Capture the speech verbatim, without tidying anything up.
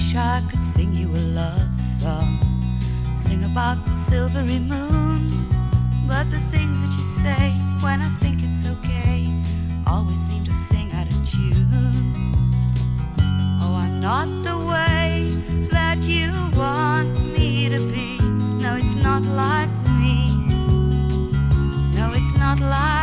wish I could sing you a love song, sing about the silvery moon, but the things that you say when I think it's okay always seem to sing out of tune. Oh, I'm not the way that you want me to be. No, it's not like me. No, it's not like